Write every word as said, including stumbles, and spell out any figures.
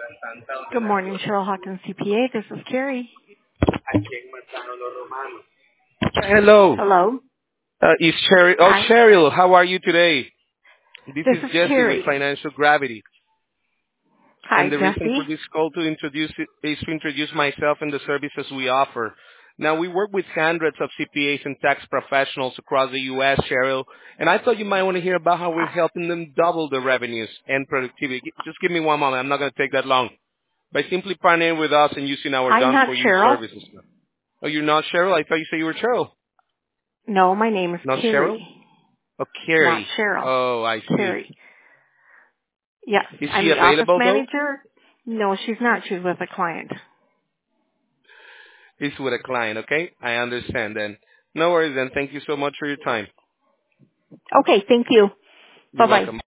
Good morning, Cheryl Hawkins C P A. This is Carrie. Hello. Hello. Uh, is Cheryl? Oh, Hi. Cheryl, how are you today? This This is is Jesse with Carrie. Financial Gravity, Hi, and the reason Jesse. for this call to introduce is to introduce myself and the services we offer. Now, we work with hundreds of C P As and tax professionals across the U S, Cheryl, and I thought you might want to hear about how we're I- helping them double their revenues and productivity. Just give me one moment. I'm not going to take that long. By simply partnering with us and using our I'm not done-for-you Cheryl. services. Oh, you're not Cheryl? I thought you said you were Cheryl. No, my name is Not Cheryl? Carrie, Oh, not Carrie. Cheryl. Oh, I see. Carrie. Yes, Is I'm she the office available, though? manager. No, she's not. She's with a client. It's with a client, okay? I understand then. No worries then. Thank you so much for your time. Okay, thank you. You're Bye-bye. welcome.